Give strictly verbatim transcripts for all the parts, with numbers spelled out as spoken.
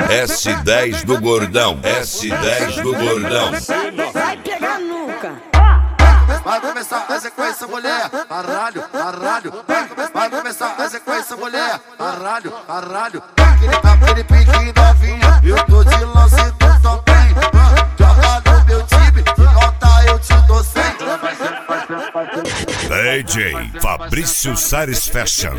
S dez do gordão, S dez do gordão. Vai pegar nunca. Vai começar a sequência, mulher. Caralho, caralho. Vai, come vai começar a sequência, mulher. Caralho, caralho. Aquele, aquele pique novinha. Eu tô de lance e tu também. Joga no meu time. Se faltar eu te dou cem. D J Fabrício Sares Fashion.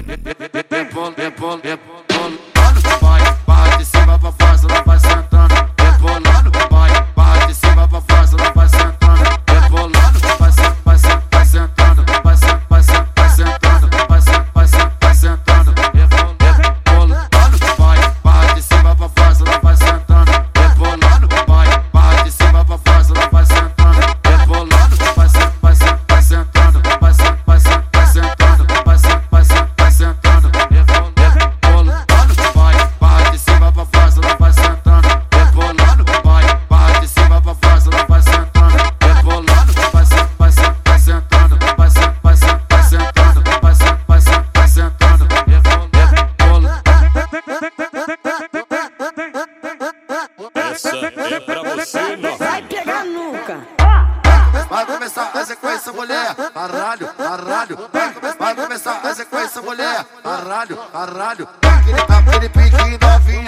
Vai, vai de cima pra fora, ela vai sentando. Rebolando, vai, vai de cima pra fora, ela vai sentando. Rebolando, vai, vai, vai sentando, vai, vai, vai sentando, vai, vai, vai sentando. Rebolando, vai, vai de cima pra fora, ela vai sentando. Rebolando, vai, vai de cima pra fora, ela vai sentando. Rebolando, vai, vai, vai sentando, vai, vai, vai sentando, vai, vai, vai sentando. É pra você, não vai pegar nunca. Vai começar a sequência, mulher. Caralho, caralho. Vai, come vai começar a sequência, mulher. Caralho, caralho. Aquele, aquele pique novinho.